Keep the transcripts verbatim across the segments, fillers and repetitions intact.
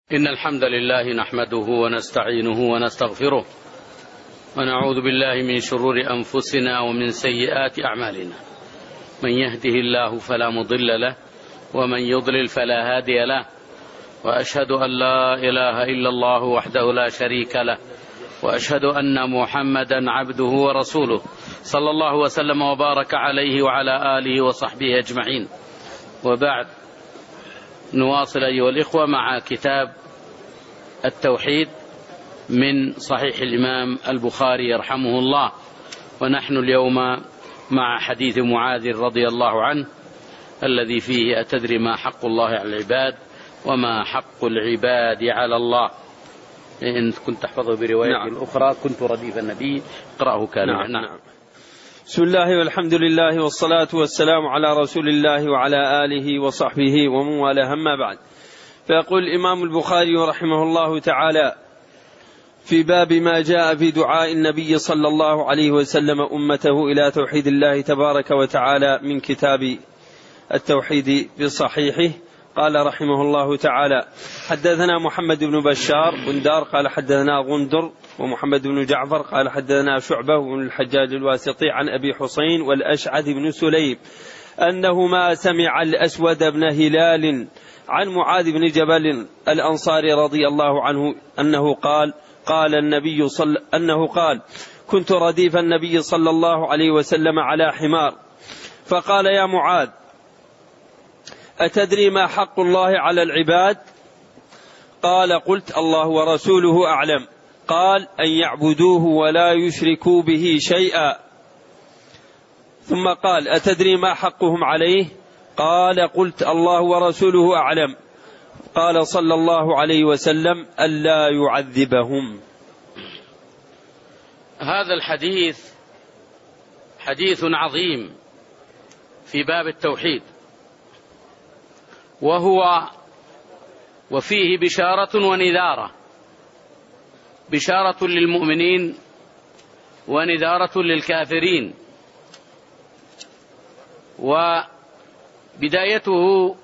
إن الحمد لله نحمده ونستعينه ونستغفره ونعوذ بالله من شرور أنفسنا ومن سيئات أعمالنا. من يهده الله فلا مضل له ومن يضلل فلا هادي له، وأشهد أن لا إله إلا الله وحده لا شريك له، وأشهد أن محمدا عبده ورسوله صلى الله وسلم وبارك عليه وعلى آله وصحبه أجمعين. وبعد، نواصل أيها الإخوة مع كتاب التوحيد من صحيح الإمام البخاري رحمه الله، ونحن اليوم مع حديث معاذ رضي الله عنه الذي فيه: أتدري ما حق الله على العباد وما حق العباد على الله؟ إن كنت تحفظه برواية نعم. أخرى: كنت رديف النبي، اقرأه كان نعم. نعم. بسم الله والحمد لله والصلاة والسلام على رسول الله وعلى آله وصحبه ومن والاه، أما بعد. فيقول الإمام البخاري رحمه الله تعالى في باب ما جاء في دعاء النبي صلى الله عليه وسلم أمته إلى توحيد الله تبارك وتعالى من كتاب التوحيد بصحيحه. قال رحمه الله تعالى: حدثنا محمد بن بشار بندار قال حدثنا غندر ومحمد بن جعفر قال حدثنا شعبة بن الحجاج الواسطي عن أبي حسين والأشعث بن سليم أنهما سمع الأسود بن هلال عن معاذ بن جبل الأنصاري رضي الله عنه أنه قال قال النبي صلى أنه قال كنت رديف النبي صلى الله عليه وسلم على حمار، فقال: يا معاذ، أتدري ما حق الله على العباد؟ قال: قلت: الله ورسوله أعلم. قال: أن يعبدوه ولا يشركوا به شيئا. ثم قال: أتدري ما حقهم عليه؟ قال: قلت: الله ورسوله أعلم. قال صلى الله عليه وسلم: ألا يعذبهم. هذا الحديث حديث عظيم في باب التوحيد، وهو وفيه بشارة ونذارة: بشارة للمؤمنين ونذارة للكافرين. وبدايته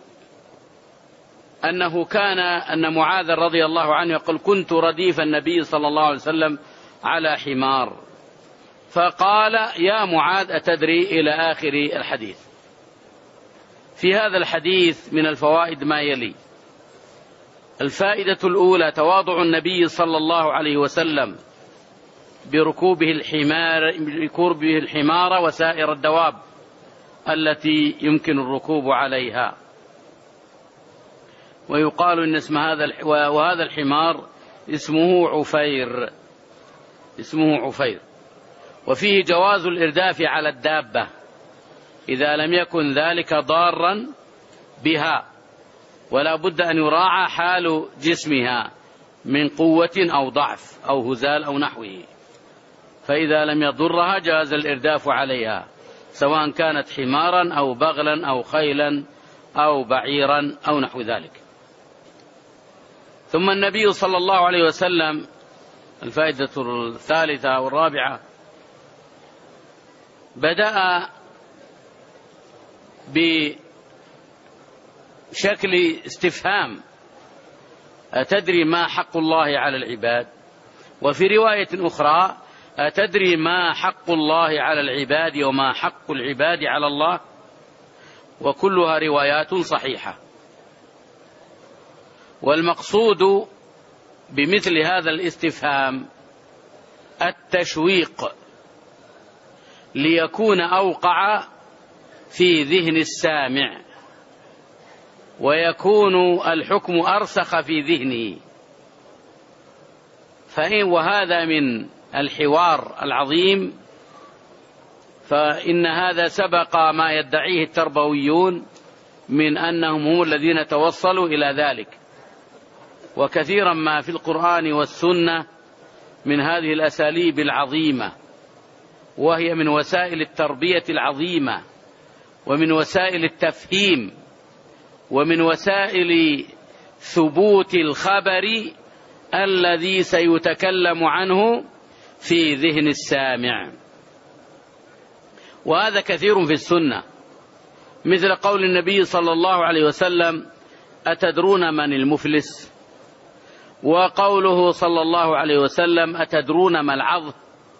أنه كان أن معاذ رضي الله عنه يقول: كنت رديف النبي صلى الله عليه وسلم على حمار، فقال: يا معاذ، أتدري إلى آخر الحديث. في هذا الحديث من الفوائد ما يلي: الفائدة الأولى: تواضع النبي صلى الله عليه وسلم بركوبه الحمار بركوبه الحمار وسائر الدواب التي يمكن الركوب عليها. ويقال إن اسم هذا وهذا الحمار اسمه عفير اسمه عفير وفيه جواز الإرداف على الدابة إذا لم يكن ذلك ضارا بها، ولا بد أن يراعى حال جسمها من قوة أو ضعف أو هزال أو نحوه، فإذا لم يضرها جاز الإرداف عليها، سواء كانت حمارا أو بغلا أو خيلا أو بعيرا أو نحو ذلك. ثم النبي صلى الله عليه وسلم، الفائدة الثالثة والرابعة، بدأ بشكل استفهام: أتدري ما حق الله على العباد؟ وفي رواية أخرى: أتدري ما حق الله على العباد وما حق العباد على الله؟ وكلها روايات صحيحة. والمقصود بمثل هذا الاستفهام التشويق، ليكون أوقع في ذهن السامع، ويكون الحكم أرسخ في ذهنه. فإن وهذا من الحوار العظيم، فإن هذا سبق ما يدعيه التربويون من أنهم هم الذين توصلوا إلى ذلك. وكثيرا ما في القرآن والسنة من هذه الأساليب العظيمة، وهي من وسائل التربية العظيمة، ومن وسائل التفهيم، ومن وسائل ثبوت الخبر الذي سيتكلم عنه في ذهن السامع. وهذا كثير في السنة، مثل قول النبي صلى الله عليه وسلم: أتدرون من المفلس؟ وقوله صلى الله عليه وسلم أتدرون ما العظم،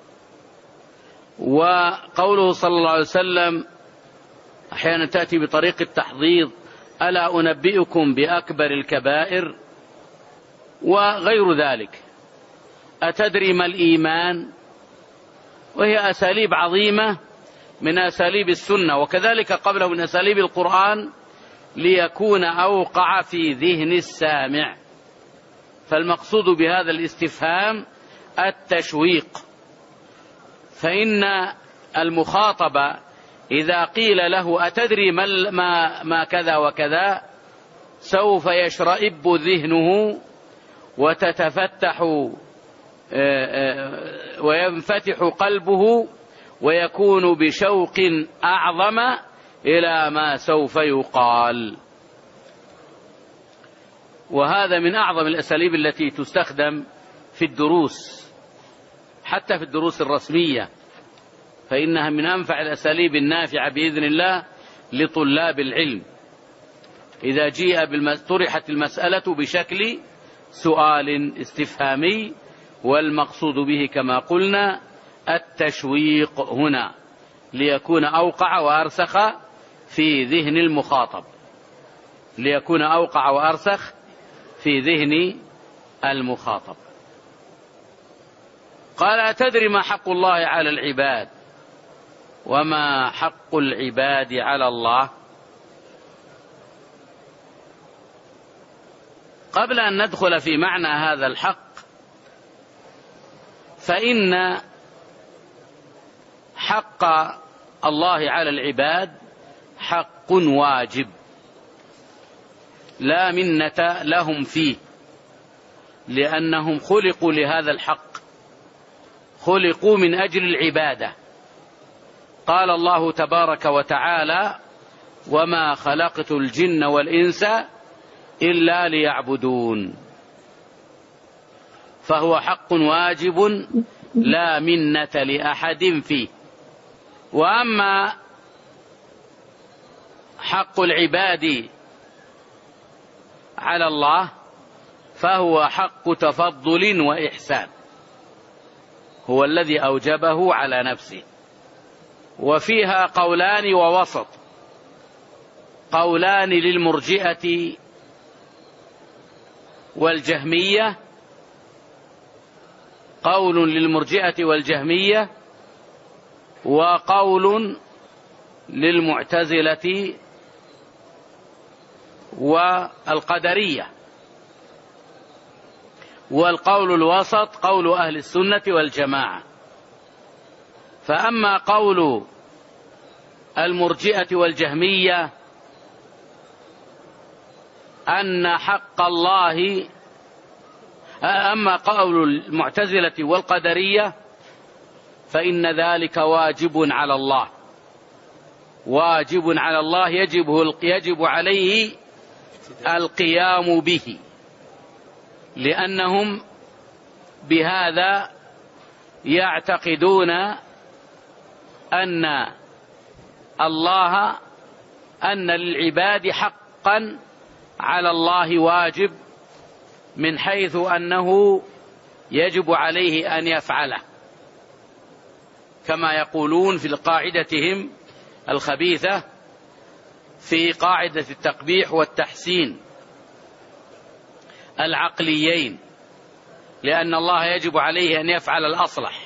وقوله صلى الله عليه وسلم أحيانا تأتي بطريق التحضيض ألا أنبئكم بأكبر الكبائر وغير ذلك. أتدري ما الإيمان، وهي أساليب عظيمة من أساليب السنة، وكذلك قبله من أساليب القرآن ليكون أوقع في ذهن السامع. فالمقصود بهذا الاستفهام التشويق، فإن المخاطب إذا قيل له أتدري ما, ما كذا وكذا سوف يشرئب ذهنه وتتفتح وينفتح قلبه ويكون بشوق أعظم إلى ما سوف يقال. وهذا من أعظم الأساليب التي تستخدم في الدروس، حتى في الدروس الرسمية، فإنها من أنفع الأساليب النافعة بإذن الله لطلاب العلم. إذا جيء طرحت المسألة بشكل سؤال استفهامي، والمقصود به كما قلنا التشويق هنا ليكون أوقع وأرسخ في ذهن المخاطب، ليكون أوقع وأرسخ في ذهن المخاطب. قال أتدري ما حق الله على العباد وما حق العباد على الله؟ قبل أن ندخل في معنى هذا الحق، فإن حق الله على العباد حق واجب لا منة لهم فيه، لأنهم خلقوا لهذا الحق، خلقوا من أجل العبادة. قال الله تبارك وتعالى وما خلقت الجن والإنس إلا ليعبدون، فهو حق واجب لا منة لأحد فيه. وأما حق العباد على الله فهو حق تفضل وإحسان، هو الذي أوجبه على نفسه. وفيها قولان ووسط، قولان للمرجئة والجهمية، قول للمرجئة والجهمية وقول للمعتزلة والقدرية، والقول الوسط قول أهل السنة والجماعة. فأما قول المرجئة والجهمية أن حق الله، أما قول المعتزلة والقدرية فإن ذلك واجب على الله، واجب على الله يجب, يجب عليه القيام به، لأنهم بهذا يعتقدون أن الله أن للعباد حقا على الله واجب، من حيث أنه يجب عليه أن يفعله، كما يقولون في قاعدتهم الخبيثة في قاعدة التقبيح والتحسين العقليين، لأن الله يجب عليه أن يفعل الأصلح،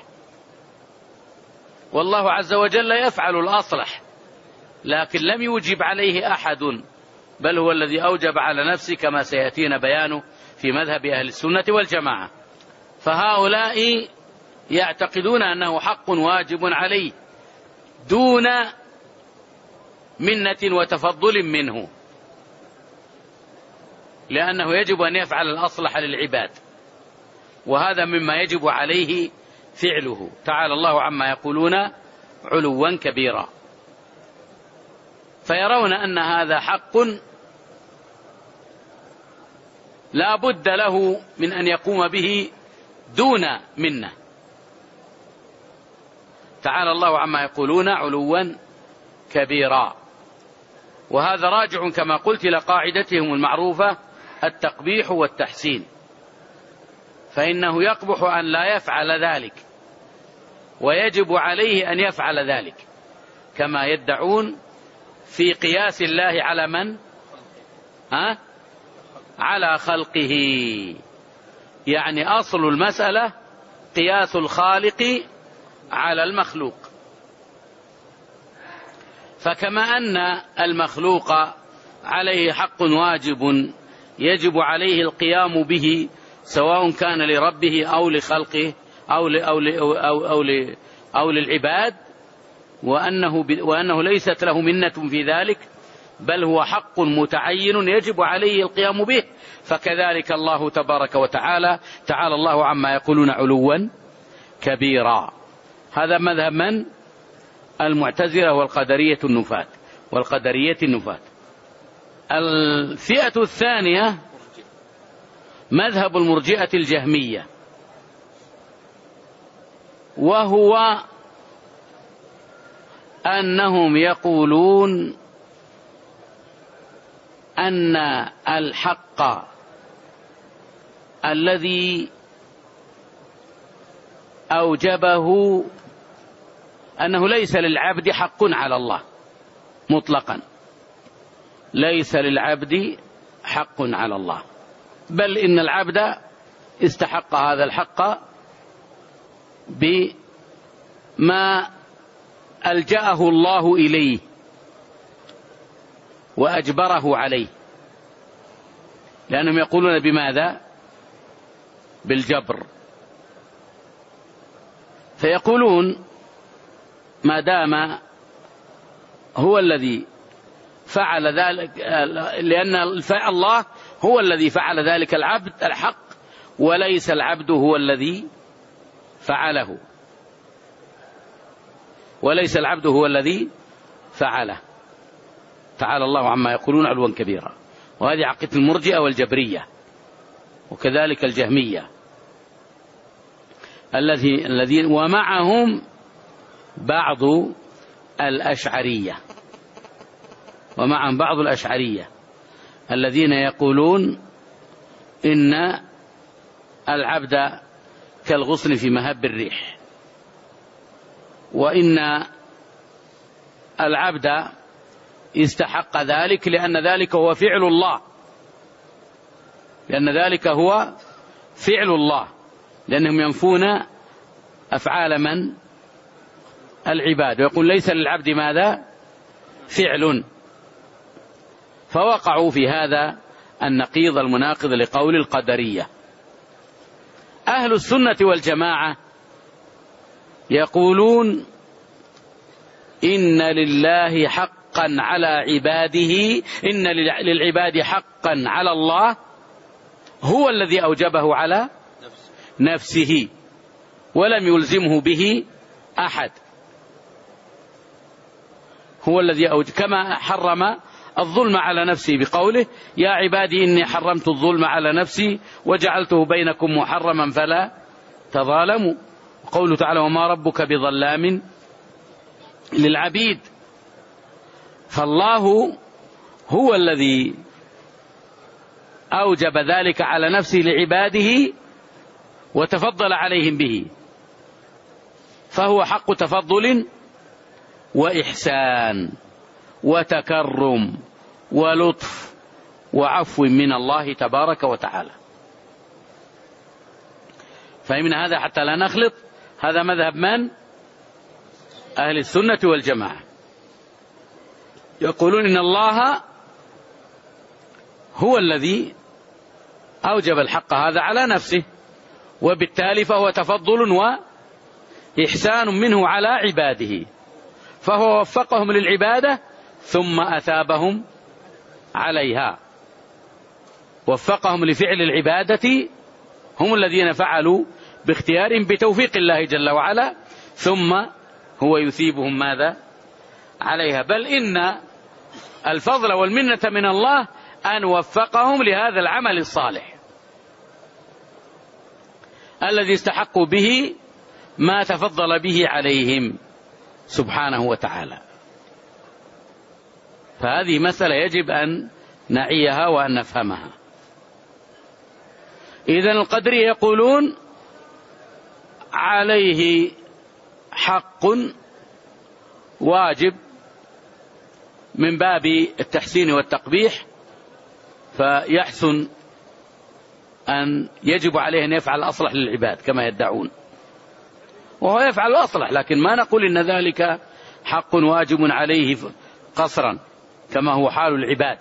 والله عز وجل يفعل الأصلح، لكن لم يوجب عليه أحد، بل هو الذي أوجب على نفسه، كما سيأتينا بيانه في مذهب أهل السنة والجماعة. فهؤلاء يعتقدون أنه حق واجب عليه دون منة وتفضل منه، لأنه يجب أن يفعل الأصلح للعباد، وهذا مما يجب عليه فعله. تعالى الله عما يقولون علوا كبيرا. فيرون أن هذا حق لا بد له من أن يقوم به دون منة. تعالى الله عما يقولون علوا كبيرا. وهذا راجع كما قلت إلى قاعدتهم المعروفة التقبيح والتحسين، فإنه يقبح أن لا يفعل ذلك، ويجب عليه أن يفعل ذلك، كما يدعون في قياس الله على من؟ ها؟ على خلقه. يعني أصل المسألة قياس الخالق على المخلوق. فكما أن المخلوق عليه حق واجب يجب عليه القيام به، سواء كان لربه أو لخلقه أو أو أو أو, أو للعباد، وأنه وأنه ليست له منة في ذلك، بل هو حق متعين يجب عليه القيام به. فكذلك الله تبارك وتعالى، تعالى الله عما يقولون علوا كبيرا. هذا مذهب من؟ المعتزلة والقدرية النفاة والقدرية النفاة. الفئة الثانية مذهب المرجئة الجهمية، وهو أنهم يقولون أن الحق الذي أوجبه أنه ليس للعبد حق على الله مطلقا، ليس للعبد حق على الله، بل إن العبد استحق هذا الحق بما ألجأه الله إليه وأجبره عليه، لأنهم يقولون بماذا؟ بالجبر. فيقولون ما دام هو الذي فعل ذلك، لأن الله هو الذي فعل ذلك العبد الحق، وليس العبد هو الذي فعله، وليس العبد هو الذي فعله. تعالى الله عما يقولون علوا كبيرا. وهذه عقيدة المرجئة والجبرية، وكذلك الجهمية الذي الذين ومعهم بعض الأشعرية، ومعهم بعض الأشعرية الذين يقولون إن العبد كالغصن في مهب الريح، وإن العبد استحق ذلك لأن ذلك هو فعل الله، لأن ذلك هو فعل الله، لأنهم ينفون أفعال من؟ العباد، ويقول ليس للعبد ماذا؟ فعل. فوقعوا في هذا النقيض المناقض لقول القدرية. أهل السنة والجماعة يقولون إن لله حقا على عباده، إن للعباد حقا على الله هو الذي أوجبه على نفسه ولم يلزمه به أحد، هو الذي أوجب، كما حرم الظلم على نفسه بقوله يا عبادي إني حرمت الظلم على نفسي وجعلته بينكم محرما فلا تظالموا. قوله تعالى وما ربك بظلام للعبيد. فالله هو الذي أوجب ذلك على نفسه لعباده وتفضل عليهم به، فهو حق تفضل وإحسان وتكرم ولطف وعفو من الله تبارك وتعالى. فمن هذا حتى لا نخلط، هذا مذهب من؟ أهل السنة والجماعة، يقولون إن الله هو الذي أوجب الحق هذا على نفسه، وبالتالي فهو تفضل وإحسان منه على عباده، فهو وفقهم للعبادة ثم أثابهم عليها، وفقهم لفعل العبادة، هم الذين فعلوا باختيارهم بتوفيق الله جل وعلا، ثم هو يثيبهم ماذا؟ عليها. بل إن الفضل والمنة من الله أن وفقهم لهذا العمل الصالح الذي استحقوا به ما تفضل به عليهم سبحانه وتعالى. فهذه مسألة يجب أن نعيها وأن نفهمها. إذن القدرية يقولون عليه حق واجب من باب التحسين والتقبيح، فيحسن أن يجب عليه أن يفعل الأصلح للعباد كما يدعون، وهو يفعل الأصلح، لكن ما نقول إن ذلك حق واجب عليه قصرا كما هو حال العباد.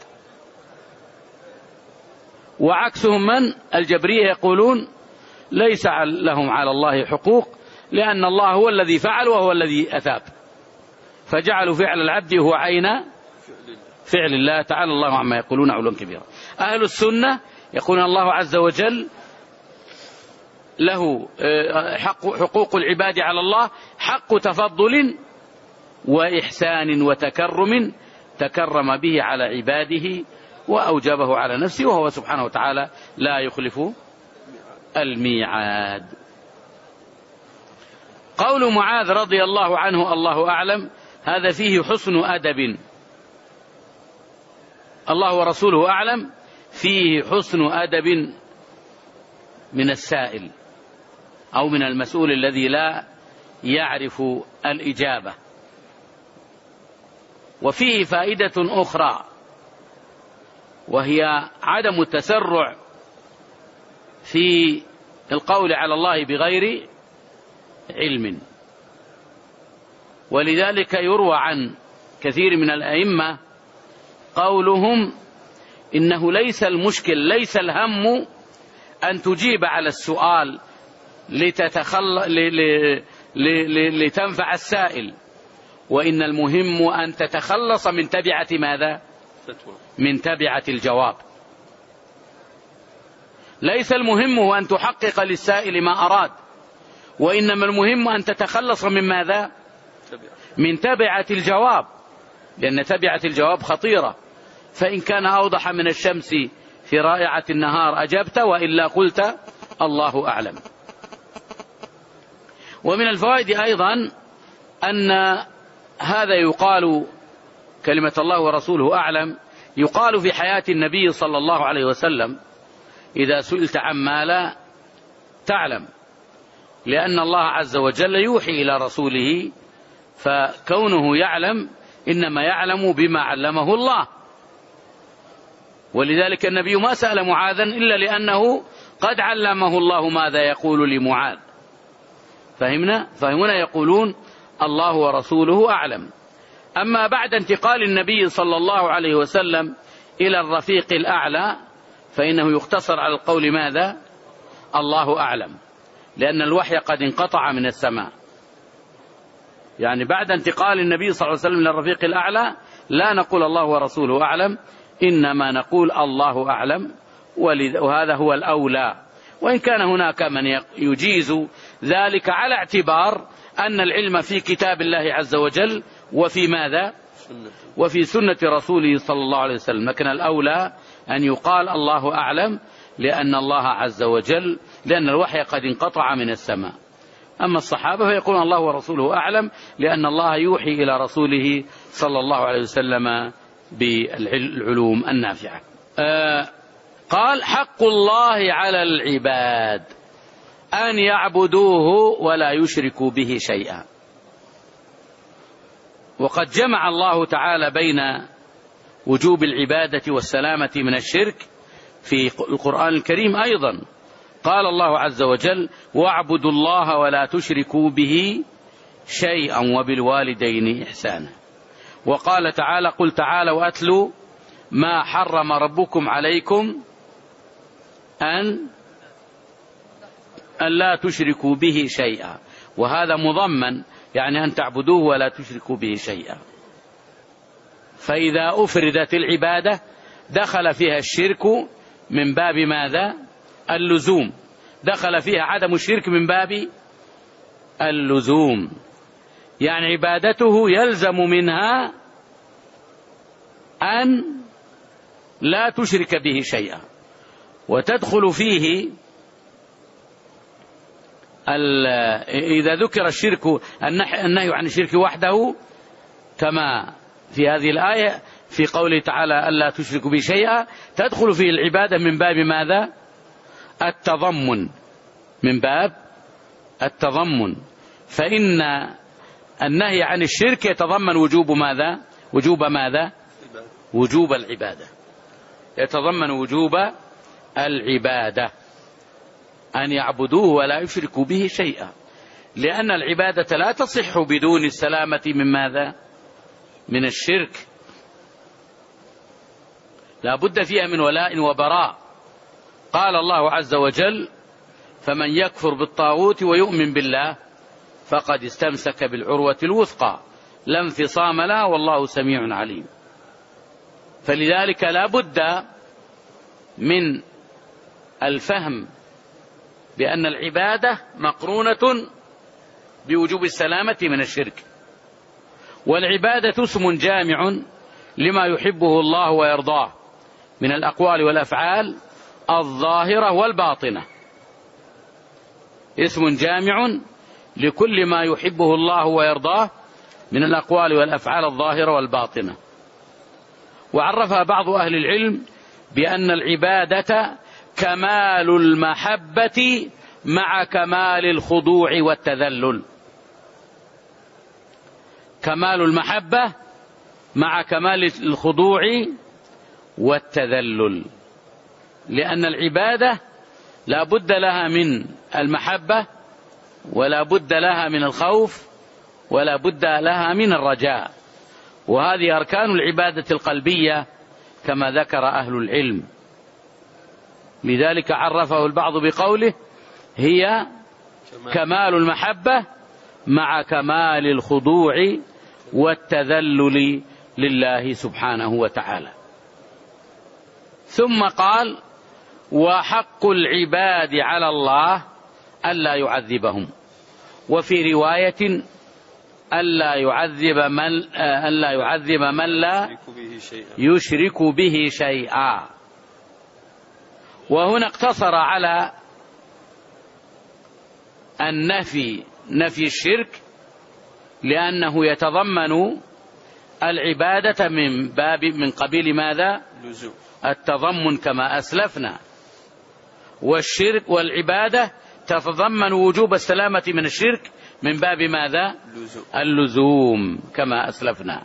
وعكسهم من الجبرية يقولون ليس لهم على الله حقوق، لأن الله هو الذي فعل وهو الذي أثاب، فجعلوا فعل العبد هو عين فعل الله تعالى الله عما يقولون علوا كبيرا. أهل السنة يقولون الله عز وجل له حق حقوق العباد على الله، حق تفضل وإحسان وتكرم تكرم به على عباده وأوجبه على نفسه، وهو سبحانه وتعالى لا يخلف الميعاد. قول معاذ رضي الله عنه الله أعلم، هذا فيه حسن أدب. الله ورسوله أعلم فيه حسن أدب من السائل أو من المسؤول الذي لا يعرف الإجابة. وفيه فائدة أخرى، وهي عدم التسرع في القول على الله بغير علم. ولذلك يروى عن كثير من الأئمة قولهم إنه ليس المشكل، ليس الهم أن تجيب على السؤال لتتخل... ل... ل... ل... لتنفع السائل، وإن المهم أن تتخلص من تبعة ماذا؟ من تبعة الجواب. ليس المهم هو أن تحقق للسائل ما أراد، وإنما المهم أن تتخلص من ماذا؟ من تبعة الجواب، لأن تبعة الجواب خطيرة، فإن كان أوضح من الشمس في رائعة النهار أجبت، وإلا قلت الله أعلم. ومن الفوائد أيضا أن هذا يقال، كلمة الله ورسوله أعلم، يقال في حياة النبي صلى الله عليه وسلم إذا سئلت عما لا تعلم، لأن الله عز وجل يوحي إلى رسوله، فكونه يعلم إنما يعلم بما علمه الله. ولذلك النبي ما سأل معاذا إلا لأنه قد علمه الله ماذا يقول لمعاذ. فهمنا؟ فهمنا يقولون الله ورسوله أعلم. أما بعد انتقال النبي صلى الله عليه وسلم إلى الرفيق الأعلى فإنه يقتصر على القول ماذا؟ الله أعلم، لأن الوحي قد انقطع من السماء. يعني بعد انتقال النبي صلى الله عليه وسلم إلى الرفيق الأعلى لا نقول الله ورسوله أعلم، إنما نقول الله أعلم، وهذا هو الأولى. وإن كان هناك من يجيز ذلك على اعتبار أن العلم في كتاب الله عز وجل وفي ماذا؟ وفي سنة رسوله صلى الله عليه وسلم، لكن الأولى أن يقال الله أعلم، لأن الله عز وجل لأن الوحي قد انقطع من السماء. أما الصحابة فيقولون الله ورسوله أعلم، لأن الله يوحي إلى رسوله صلى الله عليه وسلم بالعلوم النافعة. آه قال حق الله على العباد أن يعبدوه ولا يشركوا به شيئا. وقد جمع الله تعالى بين وجوب العبادة والسلامة من الشرك في القرآن الكريم أيضا. قال الله عز وجل واعبدوا الله ولا تشركوا به شيئا وبالوالدين إحسانا. وقال تعالى قل تعالوا أتلوا ما حرم ربكم عليكم أن أن لا تشركوا به شيئا، وهذا مضمن يعني أن تعبدوه ولا تشركوا به شيئا. فإذا أفردت العبادة دخل فيها الشرك من باب ماذا؟ اللزوم، دخل فيها عدم الشرك من باب اللزوم، يعني عبادته يلزم منها أن لا تشرك به شيئا. وتدخل فيه إذا ذكر الشرك النهي عن الشرك وحده كما في هذه الآية في قوله تعالى ألا تشركوا به شيئا، تدخل فيه العبادة من باب ماذا؟ التضمن، من باب التضمن، فإن النهي عن الشرك يتضمن وجوب ماذا؟ وجوب ماذا؟ وجوب العبادة، يتضمن وجوب العبادة، أن يعبدوه ولا يشركوا به شيئا، لأن العبادة لا تصح بدون السلامة من ماذا؟ من الشرك، لا بد فيها من ولاء وبراء. قال الله عز وجل: فمن يكفر بالطاغوت ويؤمن بالله فقد استمسك بالعروة الوثقى لا انفصام لها والله سميع عليم. فلذلك لا بد من الفهم بأن العبادة مقرونة بوجوب السلامة من الشرك، والعبادة اسم جامع لما يحبه الله ويرضاه من الأقوال والأفعال الظاهرة والباطنة، اسم جامع لكل ما يحبه الله ويرضاه من الأقوال والأفعال الظاهرة والباطنة. وعرفها بعض أهل العلم بأن العبادة كمال المحبة مع كمال الخضوع والتذلل، كمال المحبة مع كمال الخضوع والتذلل، لأن العبادة لا بد لها من المحبة ولا بد لها من الخوف ولا بد لها من الرجاء، وهذه أركان العبادة القلبية كما ذكر أهل العلم. لذلك عرفه البعض بقوله: هي كمال المحبة مع كمال الخضوع والتذلل لله سبحانه وتعالى. ثم قال: وحق العباد على الله ألا يعذبهم، وفي رواية ألا يعذب من ألا يعذب من لا يشرك به شيئا. وهنا اقتصر على النفي، نفي الشرك، لأنه يتضمن العبادة من باب من قبيل ماذا؟ التضمن كما أسلفنا، والشرك والعبادة تتضمن وجوب السلامة من الشرك من باب ماذا؟ اللزوم كما أسلفنا.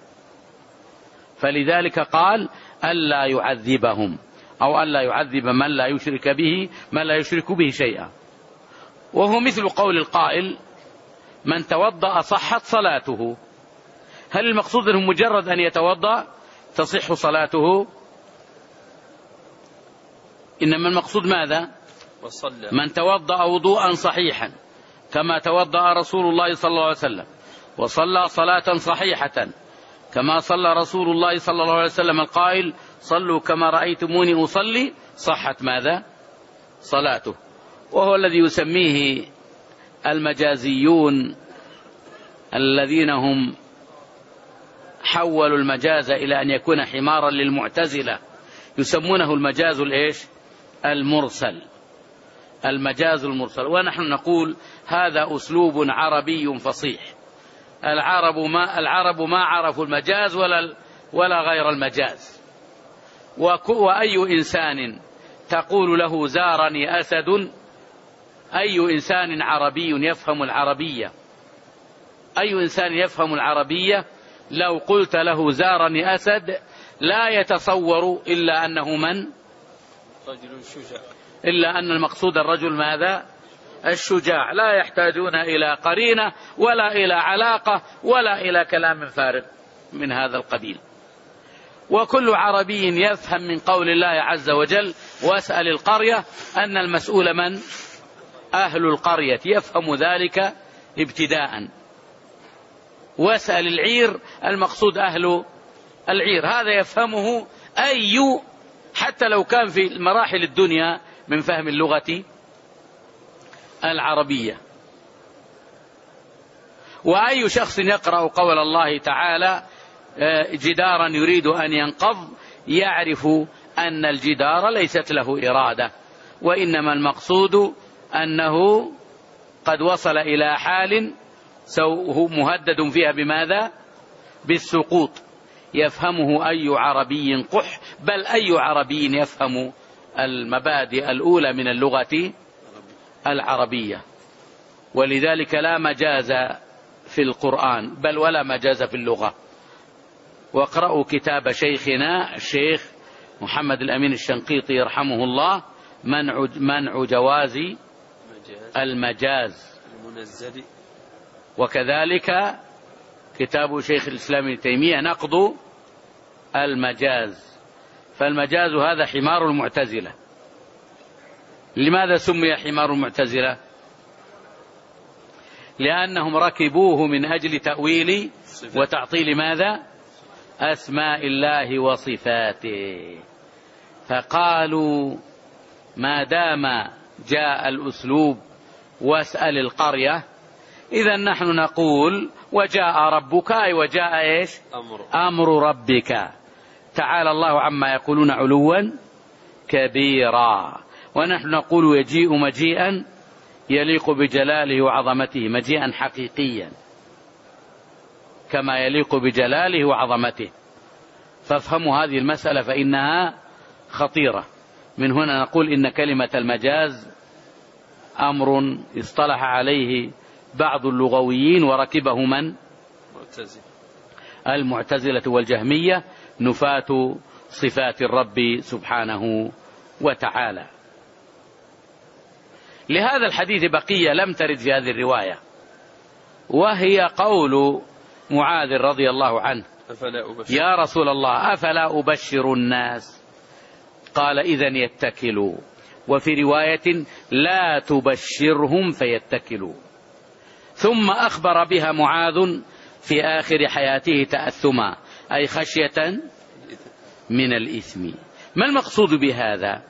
فلذلك قال: ألا يعذبهم، أو ألا يعذب من لا يشرك به من لا يشرك به شيئا. وهو مثل قول القائل: من توضأ صحت صلاته. هل المقصود أنه مجرد أن يتوضأ تصح صلاته؟ إنما المقصود ماذا؟ من توضأ وضوءا صحيحا كما توضأ رسول الله صلى الله عليه وسلم، وصلى صلاة صحيحة كما صلى رسول الله صلى الله عليه وسلم القائل: صلوا كما رأيتموني أصلي، صحت ماذا؟ صلاته. وهو الذي يسميه المجازيون الذين هم حولوا المجاز إلى أن يكون حمارا للمعتزلة، يسمونه المجاز الإيش؟ المرسل، المجاز المرسل. ونحن نقول هذا أسلوب عربي فصيح. العرب ما العرب ما عرفوا المجاز ولا ولا غير المجاز. وأي إنسان تقول له زارني أسد، أي إنسان عربي يفهم العربية، أي إنسان يفهم العربية لو قلت له زارني أسد لا يتصور إلا أنه من؟ رجل شجاع، إلا أن المقصود الرجل ماذا؟ الشجاع. لا يحتاجون إلى قرينة ولا إلى علاقة ولا إلى كلام فارغ من هذا القبيل. وكل عربي يفهم من قول الله عز وجل: واسأل القرية، أن المسؤول من؟ أهل القرية، يفهم ذلك ابتداء. واسأل العير، المقصود أهل العير، هذا يفهمه أي، حتى لو كان في مراحل الدنيا من فهم اللغة العربية. وأي شخص يقرأ قول الله تعالى: جدارا يريد أن ينقض، يعرف أن الجدار ليست له إرادة، وإنما المقصود أنه قد وصل إلى حال هو مهدد فيها بماذا؟ بالسقوط. يفهمه أي عربي قح، بل أي عربي يفهم المبادئ الأولى من اللغة العربية، ولذلك لا مجاز في القرآن بل ولا مجاز في اللغة. واقرأوا كتاب شيخنا الشيخ محمد الأمين الشنقيطي يرحمه الله، منع, منع جواز المجاز، وكذلك كتاب شيخ الإسلام ابن تيمية نقض المجاز. فالمجاز هذا حمار المعتزلة. لماذا سمي حمار المعتزلة؟ لأنهم ركبوه من أجل تأويل وتعطيل ماذا؟ أسماء الله وصفاته. فقالوا ما دام جاء الأسلوب واسأل القرية، إذا نحن نقول وجاء ربك، أي وجاء إيش؟ أمر, أمر ربك. تعالى الله عما يقولون علوا كبيرا. ونحن نقول يجيء مجيئا يليق بجلاله وعظمته، مجيئا حقيقيا كما يليق بجلاله وعظمته. فافهموا هذه المسألة فإنها خطيرة. من هنا نقول إن كلمة المجاز أمر اصطلح عليه بعض اللغويين وركبه من؟ المعتزلة والجهمية، نفاة صفات الرب سبحانه وتعالى. لهذا الحديث بقية لم ترد في هذه الرواية، وهي قول معاذ رضي الله عنه: يا رسول الله أفلا أبشر الناس؟ قال: إذن يتكلوا. وفي رواية: لا تبشرهم فيتكلوا. ثم أخبر بها معاذ في آخر حياته تأثما، أي خشية من الإثم. ما المقصود بهذا؟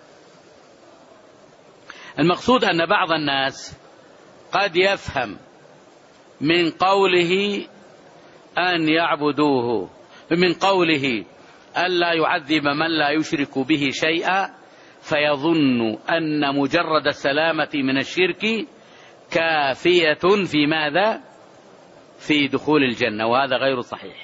المقصود أن بعض الناس قد يفهم من قوله أن يعبدوه، من قوله ألا يعذب من لا يشرك به شيئا، فيظن أن مجرد السلامة من الشرك كافية في ماذا؟ في دخول الجنة، وهذا غير صحيح.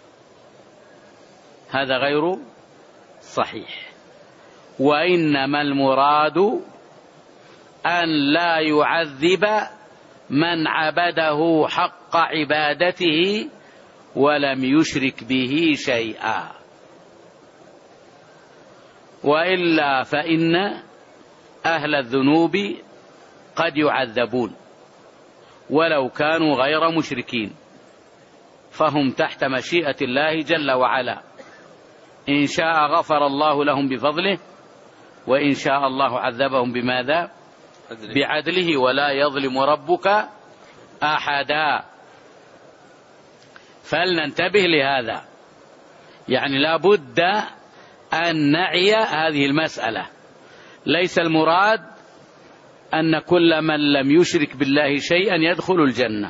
هذا غير صحيح. وإنما المراد أن لا يعذب من عبده حق عبادته ولم يشرك به شيئا، وإلا فإن أهل الذنوب قد يعذبون ولو كانوا غير مشركين، فهم تحت مشيئة الله جل وعلا. إن شاء غفر الله لهم بفضله، وإن شاء الله عذبهم بماذا؟ بعدله، ولا يظلم ربك أحدا. فلننتبه لهذا، يعني لا بد أن نعي هذه المسألة. ليس المراد أن كل من لم يشرك بالله شيئا يدخل الجنة،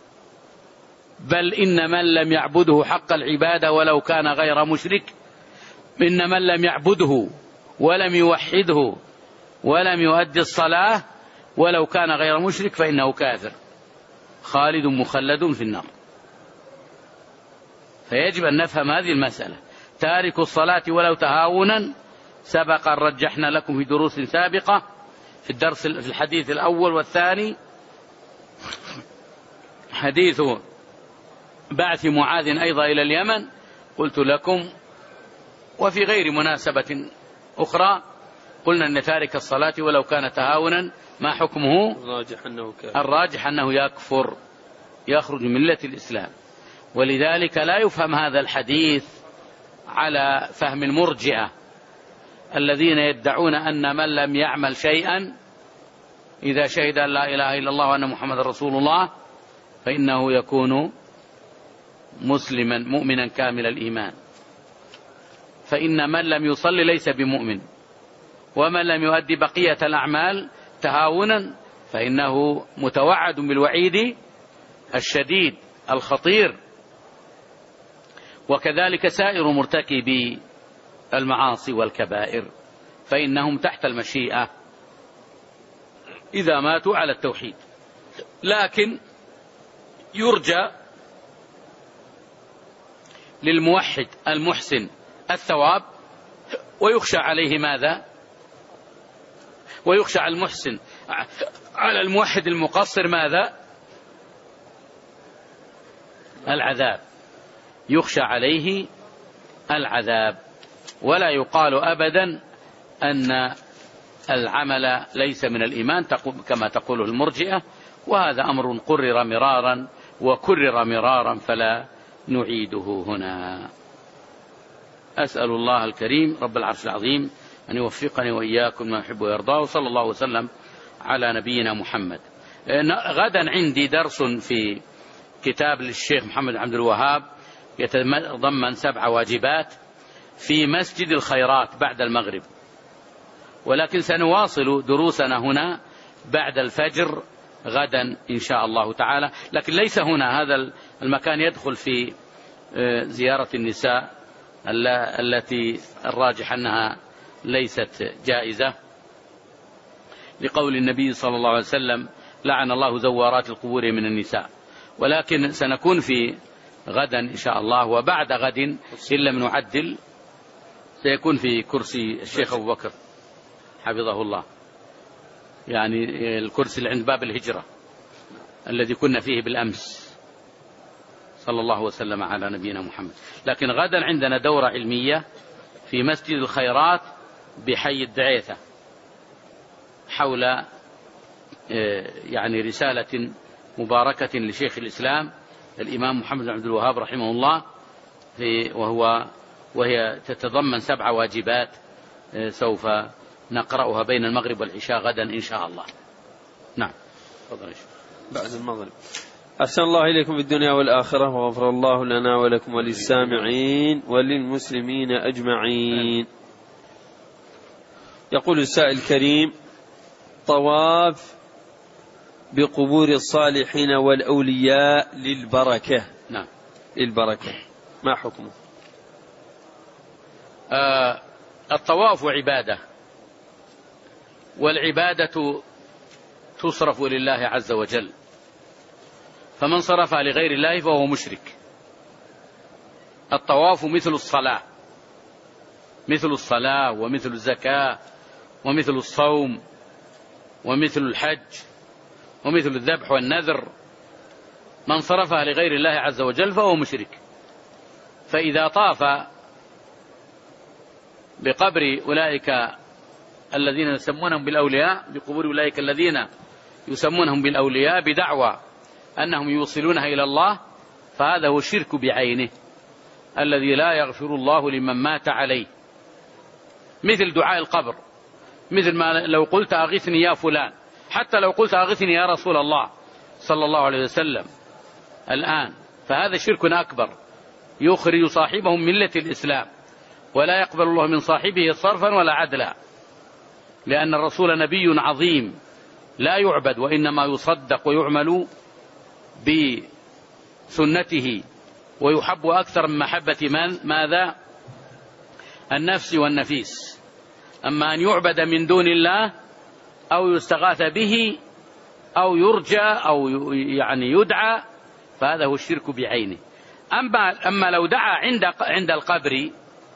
بل إن من لم يعبده حق العبادة ولو كان غير مشرك، إن من لم يعبده ولم يوحده ولم يؤدي الصلاة ولو كان غير مشرك فإنه كافر خالد مخلد في النار. فيجب أن نفهم هذه المسألة. تارك الصلاة ولو تهاونا سبق أن رجحنا لكم في دروس سابقة، في الدرس في الحديث الأول والثاني، حديث بعث معاذ أيضا إلى اليمن، قلت لكم وفي غير مناسبة أخرى قلنا أن تارك الصلاة ولو كان تهاونا ما حكمه؟ الراجح أنه كافر. الراجح أنه يكفر، يخرج من ملة الإسلام. ولذلك لا يفهم هذا الحديث على فهم المرجئة الذين يدعون أن من لم يعمل شيئا إذا شهد أن لا إله إلا الله وأن محمد رسول الله فإنه يكون مسلما مؤمنا كامل الإيمان. فإن من لم يصلي ليس بمؤمن، ومن لم يؤدي بقية الأعمال تهاونا فإنه متوعد بالوعيد الشديد الخطير. وكذلك سائر مرتكبي المعاصي والكبائر فإنهم تحت المشيئة إذا ماتوا على التوحيد. لكن يرجى للموحد المحسن الثواب، ويخشى عليه ماذا؟ ويخشى على المحسن على الموحد المقصر ماذا؟ العذاب، يخشى عليه العذاب. ولا يقال أبدا أن العمل ليس من الإيمان كما تقوله المرجئة، وهذا أمر قرر مرارا وكرر مرارا فلا نعيده هنا. أسأل الله الكريم رب العرش العظيم أن يوفقني وإياكم ما يحب ويرضى، وصلى الله وسلم على نبينا محمد. غدا عندي درس في كتاب للشيخ محمد عبد الوهاب يتضمن سبع واجبات في مسجد الخيرات بعد المغرب، ولكن سنواصل دروسنا هنا بعد الفجر غدا إن شاء الله تعالى، لكن ليس هنا، هذا المكان يدخل في زيارة النساء التي الراجح أنها ليست جائزة، لقول النبي صلى الله عليه وسلم لعن الله زوارات القبور من النساء. ولكن سنكون في غدا إن شاء الله، وبعد غد إن لم نعدل سيكون في كرسي الشيخ أبو بكر حفظه الله، يعني الكرسي اللي عند باب الهجرة الذي كنا فيه بالأمس، صلى الله وسلم على نبينا محمد. لكن غدا عندنا دورة علمية في مسجد الخيرات بحي الدعيثة حول يعني رسالة مباركة لشيخ الإسلام الإمام محمد بن عبد الوهاب رحمه الله، وهو وهي تتضمن سبع واجبات سوف نقرأها بين المغرب والعشاء غدا إن شاء الله. نعم تفضل بعد المغرب. أحسن الله إليكم في الدنيا والآخرة، وغفر الله لنا ولكم وللسامعين وللمسلمين أجمعين. يقول السائل الكريم: طواف بقبور الصالحين والأولياء للبركة. نعم للبركة، ما حكمه؟ آه الطواف عبادة، والعبادة تصرف لله عز وجل، فمن صرفها لغير الله فهو مشرك. الطواف مثل الصلاة، مثل الصلاة ومثل الزكاة ومثل الصوم ومثل الحج ومثل الذبح والنذر، من صرفها لغير الله عز وجل فهو مشرك. فإذا طاف بقبر أولئك الذين يسمونهم بالأولياء، بقبور أولئك الذين يسمونهم بالأولياء بدعوى أنهم يوصلونها إلى الله، فهذا هو الشرك بعينه الذي لا يغفر الله لمن مات عليه، مثل دعاء القبر، مثل ما لو قلت أغثني يا فلان، حتى لو قلت أغثني يا رسول الله صلى الله عليه وسلم الآن، فهذا شرك أكبر يخرج صاحبه من ملة الإسلام، ولا يقبل الله من صاحبه صرفا ولا عدلا، لأن الرسول نبي عظيم لا يعبد وإنما يصدق ويعمل بسنته، ويحب أكثر من محبة من ماذا؟ النفس والنفيس. أما أن يعبد من دون الله أو يستغاث به أو يرجى أو يعني يدعى، فهذا هو الشرك بعينه. أما, أما لو دعا عند عند القبر،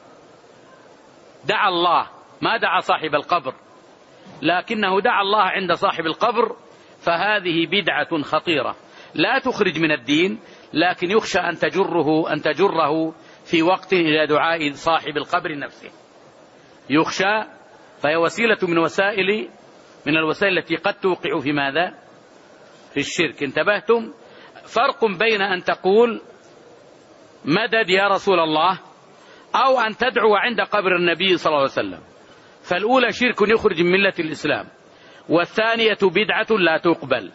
دعا الله، ما دعا صاحب القبر، لكنه دعا الله عند صاحب القبر، فهذه بدعة خطيرة لا تخرج من الدين، لكن يخشى أن تجره أن تجره في وقت إلى دعاء صاحب القبر نفسه، يخشى، فهي وسيلة من وسائل من الوسائل التي قد توقع في ماذا؟ في الشرك. انتبهتم؟ فرق بين أن تقول مدد يا رسول الله أو أن تدعو عند قبر النبي صلى الله عليه وسلم، فالأولى شرك يخرج من ملة الإسلام، والثانية بدعة لا تقبل.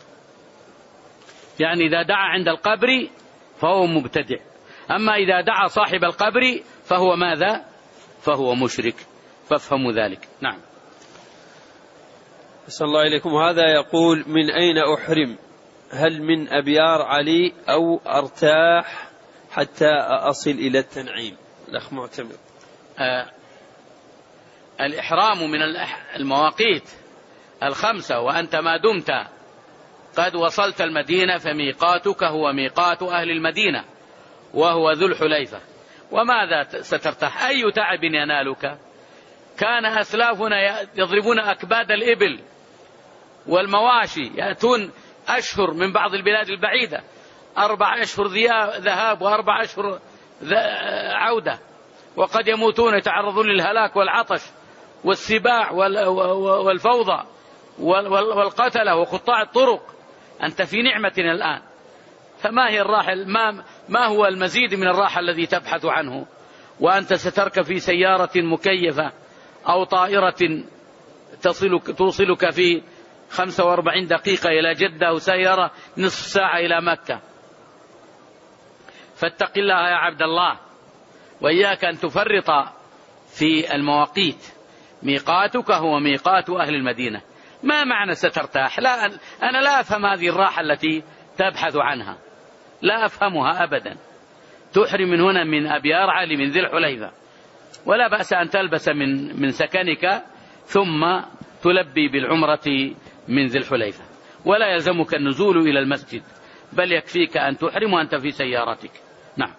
يعني إذا دعا عند القبر فهو مبتدع، أما إذا دعا صاحب القبر فهو ماذا؟ فهو مشرك، فافهموا ذلك. نعم. أسأل الله إليكم. هذا يقول: من أين أحرم؟ هل من أبيار علي أو أرتاح حتى أصل إلى التنعيم؟ الأخ معتمر. آه الإحرام من المواقيت الخمسة، وأنت ما دمت قد وصلت المدينة فميقاتك هو ميقات أهل المدينة وهو ذو الحليفة. وماذا سترتاح؟ أي تعب ينالك كان أسلافنا يضربون أكباد الإبل والمواشي، يأتون أشهر من بعض البلاد البعيدة، أربع أشهر ذهاب وأربع أشهر عودة، وقد يموتون يتعرضون للهلاك والعطش والسباع والفوضى والقتلة وقطاع الطرق. أنت في نعمة الآن، فما هي الراحة؟ ما, ما هو المزيد من الراحة الذي تبحث عنه؟ وأنت ستركب في سيارة مكيفة أو طائرة تصلك, توصلك في خمسة وأربعين دقيقة إلى جدة، أو سيارة نصف ساعة إلى مكة. فاتق الله يا عبد الله، وإياك أن تفرط في المواقيت. ميقاتك هو ميقات أهل المدينة. ما معنى سترتاح؟ لا، أنا لا أفهم هذه الراحة التي تبحث عنها، لا أفهمها أبدا. تحرم من هنا من أبيار علي من ذي الحليفة، ولا بأس أن تلبس من, من سكنك ثم تلبي بالعمرة من ذي الحليفة، ولا يلزمك النزول إلى المسجد، بل يكفيك أن تحرم وأنت في سيارتك. نعم.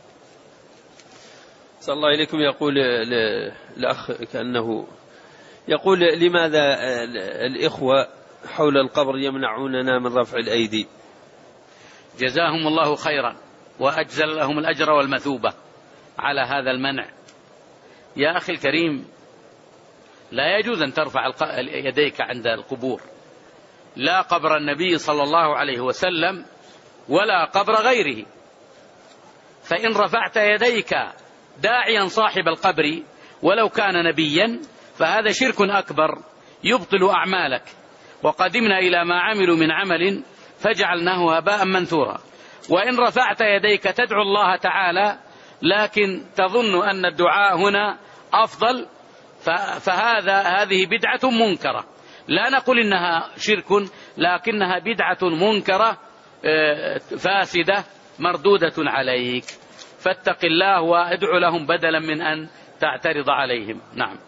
صلى الله إليكم. يقول الأخ كأنه يقول: لماذا الإخوة حول القبر يمنعوننا من رفع الأيدي؟ جزاهم الله خيرا وأجزل لهم الأجر والمثوبة على هذا المنع. يا أخي الكريم، لا يجوز أن ترفع يديك عند القبور، لا قبر النبي صلى الله عليه وسلم ولا قبر غيره. فإن رفعت يديك داعيا صاحب القبر ولو كان نبيا فهذا شرك أكبر يبطل أعمالك. وقدمنا إلى ما عملوا من عمل فجعلناه هباء منثورا. وإن رفعت يديك تدعو الله تعالى لكن تظن أن الدعاء هنا أفضل، فهذا هذه بدعة منكرة. لا نقول إنها شرك، لكنها بدعة منكرة فاسدة مردودة عليك. فاتق الله وادعو لهم بدلا من أن تعترض عليهم. نعم.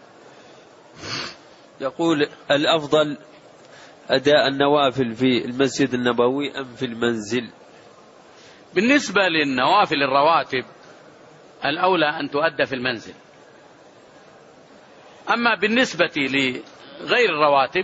يقول: الأفضل أداء النوافل في المسجد النبوي أم في المنزل؟ بالنسبة للنوافل الرواتب الأولى أن تؤدى في المنزل. أما بالنسبة لغير الرواتب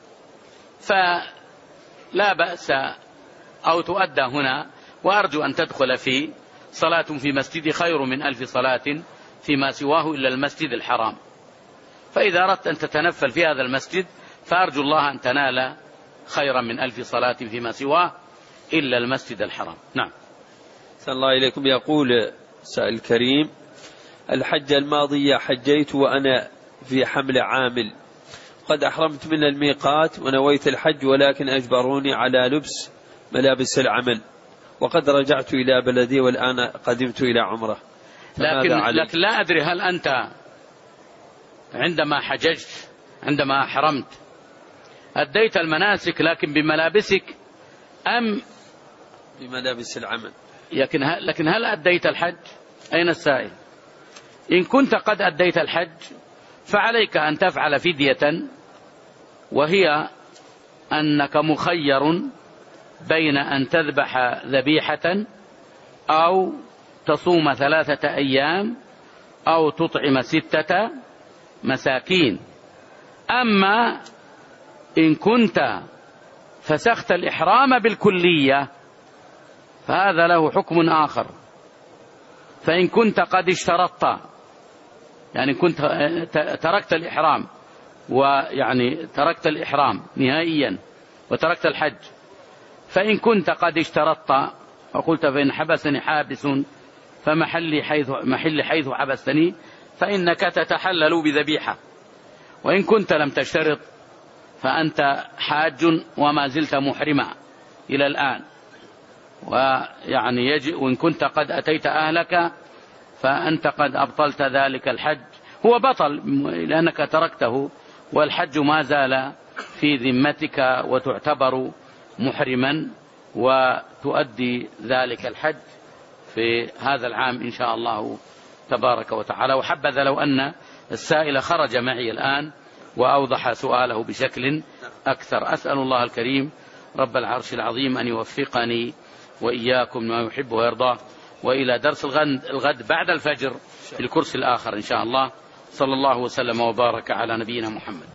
فلا بأس أو تؤدى هنا. وأرجو أن تدخل في صلاة في مسجد خير من ألف صلاة فيما سواه إلا المسجد الحرام. فإذا أردت أن تتنفل في هذا المسجد فأرجو الله أن تنال خيرا من ألف صلاة فيما سواه إلا المسجد الحرام. نعم. صلى الله إليكم. يقول سائل كريم: الحجة الماضية حجيت وأنا في حمل عامل، قد أحرمت من الميقات ونويت الحج، ولكن أجبروني على لبس ملابس العمل، وقد رجعت إلى بلدي والآن قدمت إلى عمره. لكن, لكن لا أدري هل أنت عندما حججت عندما أحرمت أديت المناسك لكن بملابسك أم بملابس العمل؟ لكن هل, لكن هل أديت الحج؟ أين السائل؟ إن كنت قد أديت الحج فعليك أن تفعل فدية، وهي أنك مخير بين أن تذبح ذبيحة أو تصوم ثلاثة أيام أو تطعم ستة مساكين. أما إن كنت فسخت الإحرام بالكلية فهذا له حكم آخر. فإن كنت قد اشترطت، يعني كنت تركت الإحرام ويعني تركت الإحرام نهائيا وتركت الحج، فإن كنت قد اشترطت وقلت فإن حبسني حابس فمحلي حيث محل حيث حبستني، فإنك تتحلل بذبيحة. وإن كنت لم تشترط فأنت حاج وما زلت محرما إلى الآن. ويعني يجب، وإن كنت قد أتيت أهلك فأنت قد أبطلت ذلك الحج. هو بطل لأنك تركته، والحج ما زال في ذمتك وتعتبر محرما، وتؤدي ذلك الحج في هذا العام إن شاء الله تبارك وتعالى. وحبذا لو أن السائل خرج معي الآن وأوضح سؤاله بشكل أكثر. أسأل الله الكريم رب العرش العظيم أن يوفقني وإياكم ما يحب ويرضاه، وإلى درس الغد, الغد بعد الفجر في الكرسي الآخر إن شاء الله. صلى الله وسلم وبارك على نبينا محمد.